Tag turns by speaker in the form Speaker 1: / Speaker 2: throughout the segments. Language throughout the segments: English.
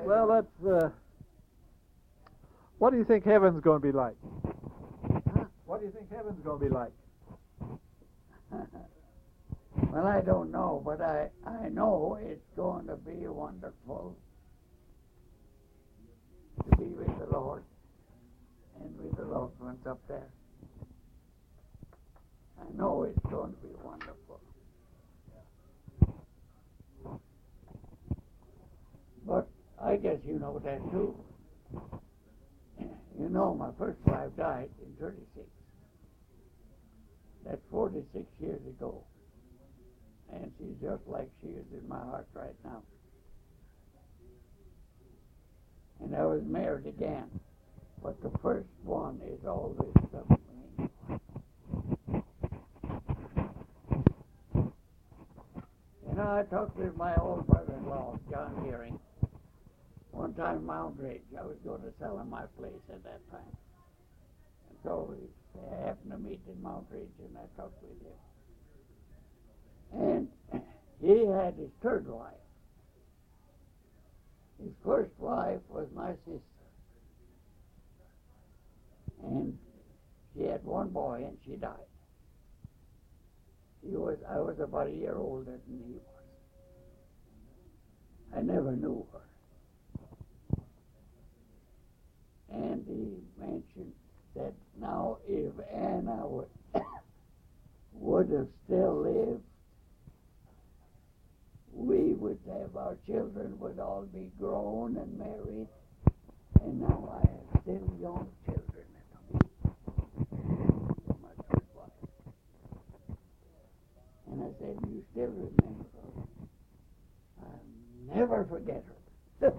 Speaker 1: Well, let's. What do you think heaven's going to be like?
Speaker 2: Huh?
Speaker 1: What do you think heaven's going to be like?
Speaker 2: Well, I don't know, but I know it's going to be wonderful to be with the Lord and with the loved ones up there. I know it's going to be wonderful. But I guess you know that too. You know, my first wife died in 36. That's 46 years ago. And she's just like she is in my heart right now. And I was married again. But the first one is always the main one. You know, I talked to my old brother-in-law, John Gearing. One time in Mount Ridge, I was going to sell him my place at that time. And so we happened to meet in Mount Ridge, and I talked with him. And he had his third wife. His first wife was my sister. And she had one boy, and she died. I was about a year older than he was. I never knew her. And he mentioned that now if Anna would have still lived, we would have, our children would all be grown and married, and now I have still young children at home. My first wife. And I said, you still remember her? I'll never forget her.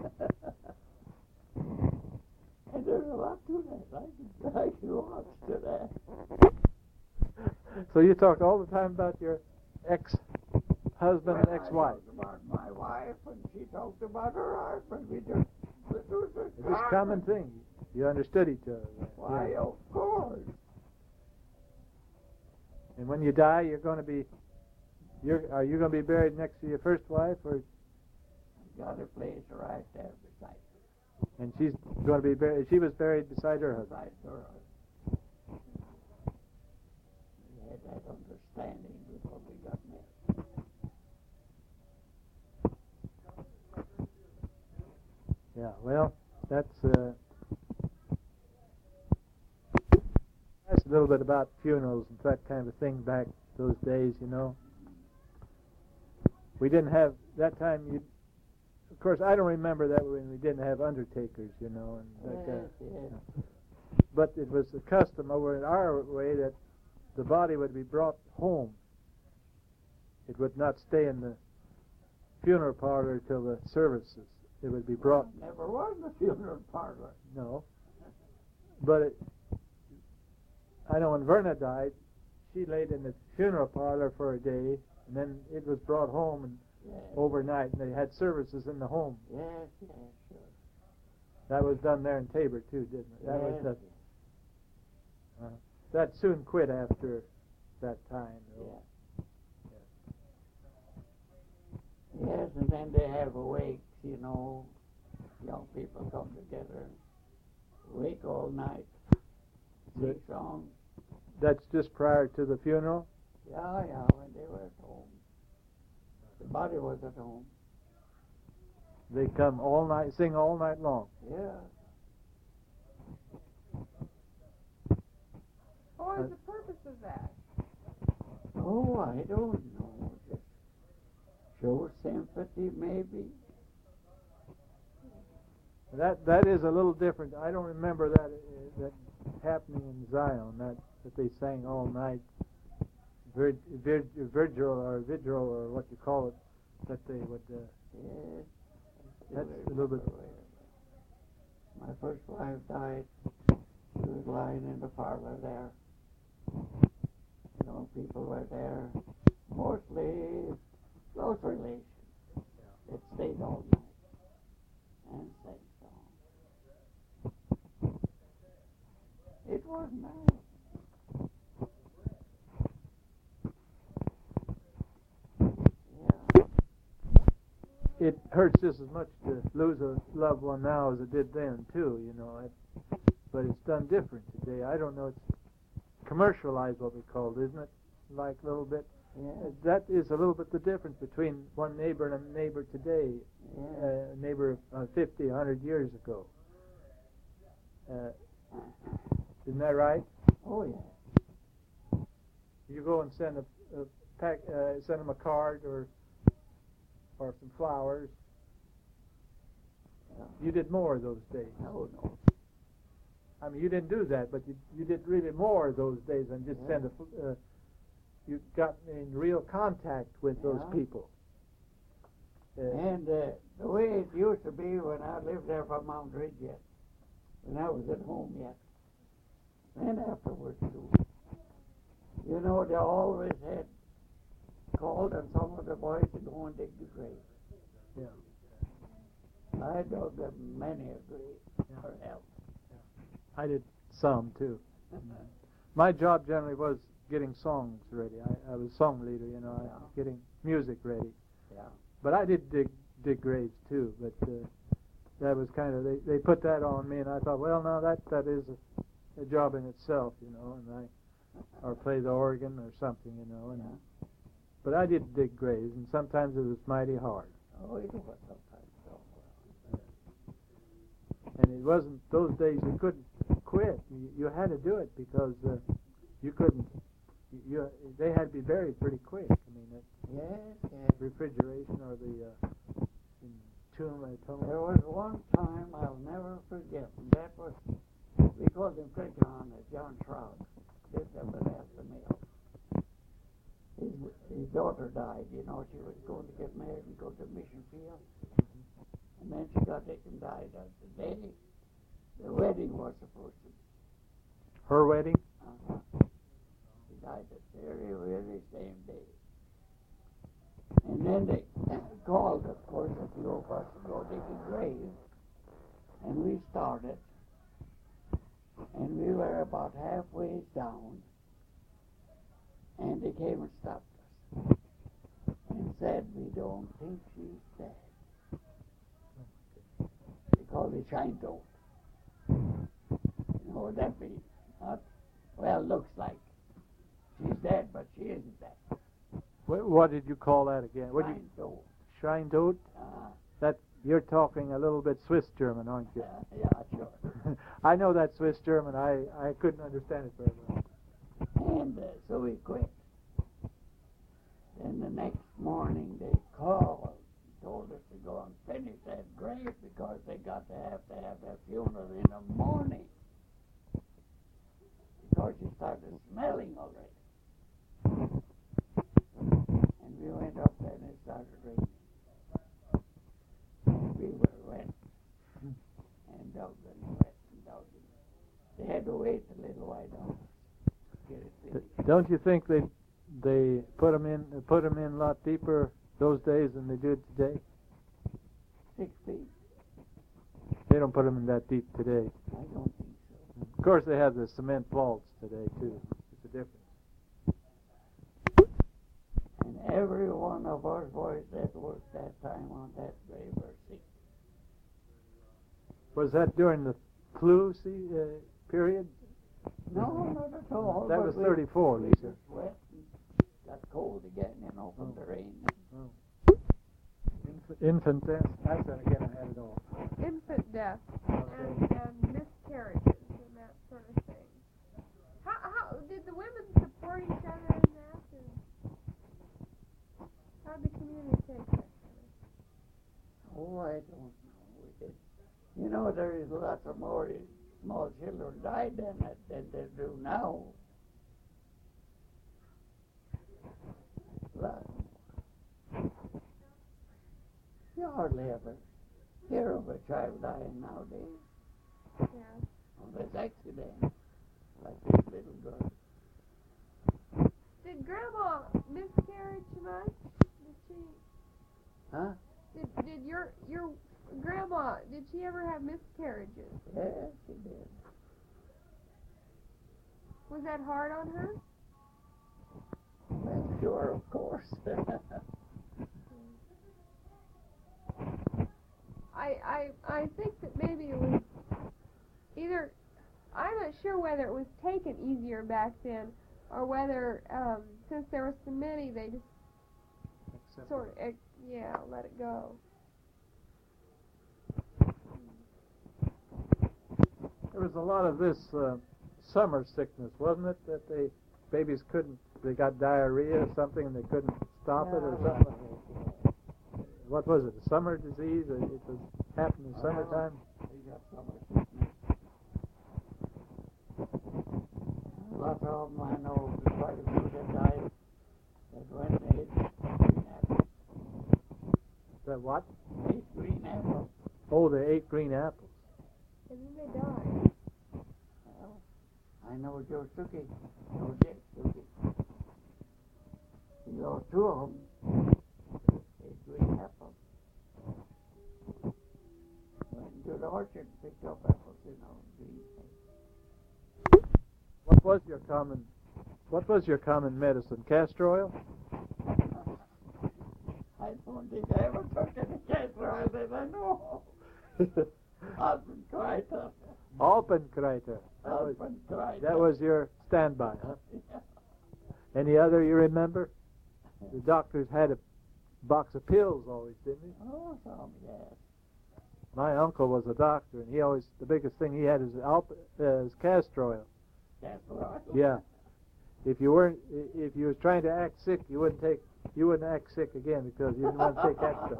Speaker 2: And there's a lot to that. I can watch to that.
Speaker 1: So you talked all the time about your ex-husband and ex-wife.
Speaker 2: I talked about my wife, and she talked about her husband. It was
Speaker 1: a common thing. You understood each other.
Speaker 2: Why, yeah. Of course.
Speaker 1: And when you die, are you going to be buried next to your first wife, or?
Speaker 2: I've got a place right there beside her.
Speaker 1: And she's going to be buried. She was buried beside her husband.
Speaker 2: Beside her husband. We had that understanding before we got married.
Speaker 1: Yeah, well, that's a little bit about funerals and that kind of thing back those days, you know. We didn't have, that time, of course, I don't remember that when we didn't have undertakers, you know. And
Speaker 2: Yes.
Speaker 1: But it was the custom over in our way that the body would be brought home. It would not stay in the funeral parlor till the services. It would be brought.
Speaker 2: Never was a funeral parlor.
Speaker 1: No. But I know when Verna died, she laid in the funeral parlor for a day, and then it was brought home and overnight, and they had services in the home.
Speaker 2: Yes, sure.
Speaker 1: That was done there in Tabor too, didn't it? That was the. That soon quit after that time.
Speaker 2: Yes, and then they have wakes, you know. Young people come together and wake all night, sing songs.
Speaker 1: That's just prior to the funeral?
Speaker 2: Yeah, when they were at home. The body was at home.
Speaker 1: They come all night, sing all night long.
Speaker 2: Yeah.
Speaker 3: What was the purpose of that?
Speaker 2: Oh, I don't know. Just show sympathy, maybe.
Speaker 1: That is a little different. I don't remember that happening in Zion. That they sang all night, vigil or what you call it. That they would.
Speaker 2: Yes.
Speaker 1: That's a little bit.
Speaker 2: My first wife died. She was lying in the parlor there. You know, people were there, mostly close relations. It stayed all night and sang songs. It was nice.
Speaker 1: hurts just as much to lose a loved one now as it did then, too, you know. But it's done different today. I don't know. It's commercialized, what we call it, isn't it? Like a little bit.
Speaker 2: Yeah.
Speaker 1: That is a little bit the difference between one neighbor and a neighbor today, a neighbor 50, 100 years ago. Isn't that right?
Speaker 2: Oh, yeah.
Speaker 1: You go and send send them a card or some flowers.
Speaker 2: Yeah.
Speaker 1: You did more those days.
Speaker 2: No, no.
Speaker 1: I mean, you didn't do that, but you did really more those days than just send you got in real contact with those people.
Speaker 2: And the way it used to be when I lived there from Mount Ridge yet, when I was at home yet, and afterwards too. You know, they always had called on some of the boys to go and dig the grave.
Speaker 1: Yeah.
Speaker 2: I dug them many a grave for help.
Speaker 1: I did some too. My job generally was getting songs ready. I was song leader, you know, getting music ready.
Speaker 2: Yeah.
Speaker 1: But I did dig graves too. But that was kind of they put that on me, and I thought, well, no, that is a job in itself, you know, and or play the organ or something, you know. And but I did dig graves, and sometimes it was mighty hard.
Speaker 2: Oh, it was sometimes so.
Speaker 1: And it wasn't those days you couldn't quit. You had to do it because you couldn't. They had to be buried pretty quick. I mean,
Speaker 2: Yes.
Speaker 1: refrigeration or the tomb.
Speaker 2: There was one time I'll never forget, and that was, we called him Crickon, John Shroud, lived up at Astor Mill. His daughter died, you know, she was going to get married and go to mission field. And then she got sick and died on the day the wedding was supposed to be.
Speaker 1: Her wedding?
Speaker 2: She died the very same day. And then they called, of course, a few of us to go dig a grave. And we started. And we were about halfway down. And they came and stopped us. And said, we don't think she's dead. They called it shine dope. You know what that means? Well, looks like she's dead, but she isn't dead.
Speaker 1: What did you call that again?
Speaker 2: Shine dope.
Speaker 1: Scheindote? That you're talking a little bit Swiss German, aren't you?
Speaker 2: Yeah, sure.
Speaker 1: I know that Swiss German. I couldn't understand it very well.
Speaker 2: And so we quit. Then the next morning they called, told us to go and finish that grave because they got to have their funeral in the morning. Because she started smelling already. And we went up there and it started raining. And we were wet. And dug and wet and dug. They had to wait a little while to get it finished.
Speaker 1: Don't you think they put them in a lot deeper those days than they do today?
Speaker 2: 6 feet.
Speaker 1: They don't put them in that deep today.
Speaker 2: I don't think so.
Speaker 1: Of course, they have the cement vaults today too. It's a difference.
Speaker 2: And every one of our boys that worked that time on that grave were sick.
Speaker 1: Was that during the flu period?
Speaker 2: No, not at all.
Speaker 1: That
Speaker 2: but
Speaker 1: was
Speaker 2: we-
Speaker 1: 34,
Speaker 2: we
Speaker 1: Lisa.
Speaker 2: just wet and got cold again, you know, from the rain.
Speaker 1: Infant death. That's it again. I had it all.
Speaker 3: Infant death
Speaker 1: Okay.
Speaker 3: and miscarriages and that sort of thing. How did the women support each other in that? And how did the community take that?
Speaker 2: Oh, I don't know. You know, there is lots of more small children died than they do now. Lots. You hardly ever hear of a child dying nowadays.
Speaker 3: Yeah.
Speaker 2: Unless accident, like this little girl.
Speaker 3: Did Grandma miscarriage much? Did she?
Speaker 2: Huh?
Speaker 3: Did your grandma? Did she ever have miscarriages?
Speaker 2: Yes, she did.
Speaker 3: Was that hard on her?
Speaker 2: Well, sure, of course.
Speaker 3: I think that maybe it was either, I'm not sure whether it was taken easier back then or whether since there were so many they just
Speaker 1: Except
Speaker 3: sort of let it go.
Speaker 1: there was a lot of this summer sickness, wasn't it? That babies couldn't, they got diarrhea or something and they couldn't stop it or something. What was it? A summer disease? It was happened in summertime.
Speaker 2: He got summer sickness. Lots of them I know, quite a few that died that went and ate green apples.
Speaker 1: That what?
Speaker 2: Ate green apples.
Speaker 1: Oh, they ate green apples.
Speaker 3: And then they died.
Speaker 2: Well, I know Joe Suki, Joe Dick Suki. He lost two of them. Ate green apples. Went to the orchard and picked up apples, green things.
Speaker 1: What was your common medicine? Castor oil?
Speaker 2: I don't think I ever took any castor oil that I know. Alpenkreiter.
Speaker 1: Alpenkreiter.
Speaker 2: Alpenkreiter.
Speaker 1: That was your standby, huh?
Speaker 2: Yeah.
Speaker 1: Any other you remember? The doctors had a box of pills always, didn't they?
Speaker 2: Oh, some, yes.
Speaker 1: My uncle was a doctor, and the biggest thing he had is castor oil.
Speaker 2: Castor oil.
Speaker 1: Yeah. If you was trying to act sick, you wouldn't act sick again because you didn't want to take extra.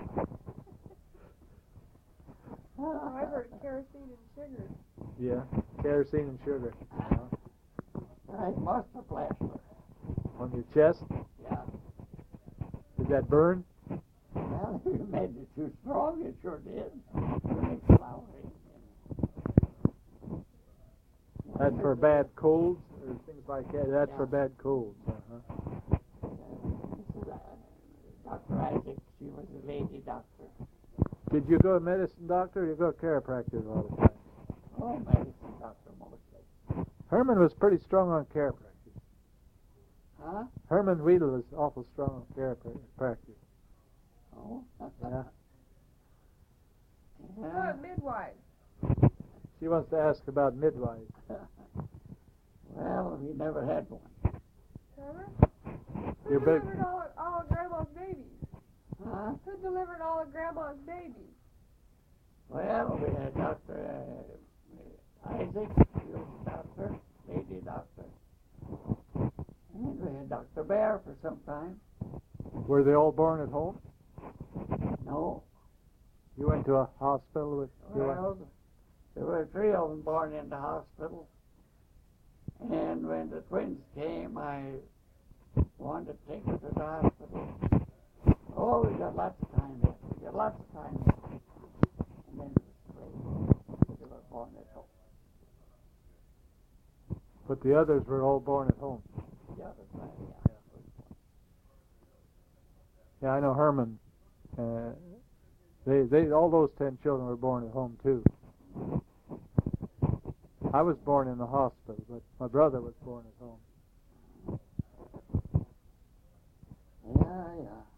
Speaker 3: Oh, I've heard kerosene and sugar.
Speaker 1: Yeah, kerosene and sugar.
Speaker 2: Right, mustard plaster.
Speaker 1: On your chest?
Speaker 2: Yeah.
Speaker 1: Did that burn?
Speaker 2: Well, you made it too strong, it sure did. You make flowering.
Speaker 1: That's for bad colds or things like that. That's for bad colds.
Speaker 2: This is Dr. Isaac. She was a lady doctor.
Speaker 1: Did you go to medicine doctor or did you go to chiropractor all the time?
Speaker 2: Oh, medicine doctor mostly.
Speaker 1: Herman was pretty strong on chiropractor.
Speaker 2: Huh?
Speaker 1: Herman Weedle was awful strong on chiropractor.
Speaker 2: Oh.
Speaker 1: Yeah.
Speaker 3: What about midwives?
Speaker 1: She wants to ask about midwives.
Speaker 2: Well, we never had one.
Speaker 3: Trevor?
Speaker 1: Your
Speaker 3: Who
Speaker 1: big-
Speaker 3: delivered all of Grandma's babies?
Speaker 2: Huh?
Speaker 3: Who delivered all of Grandma's babies?
Speaker 2: Well, we had Dr. Isaac, he was a doctor, lady doctor. And we had Dr. Bear for some time.
Speaker 1: Were they all born at home?
Speaker 2: No.
Speaker 1: You went to a hospital with your wife?
Speaker 2: Well, there were three of them born in the hospital. And when the twins came, I wanted to take her to the hospital. Oh, we got lots of time left. We got lots of time left. And then it was late. They were born at home.
Speaker 1: But the others were all born at home.
Speaker 2: The other time, yeah.
Speaker 1: Yeah, I know Herman. They all those 10 children were born at home too. I was born in the hospital, but my brother was born at home.
Speaker 2: Yeah, yeah.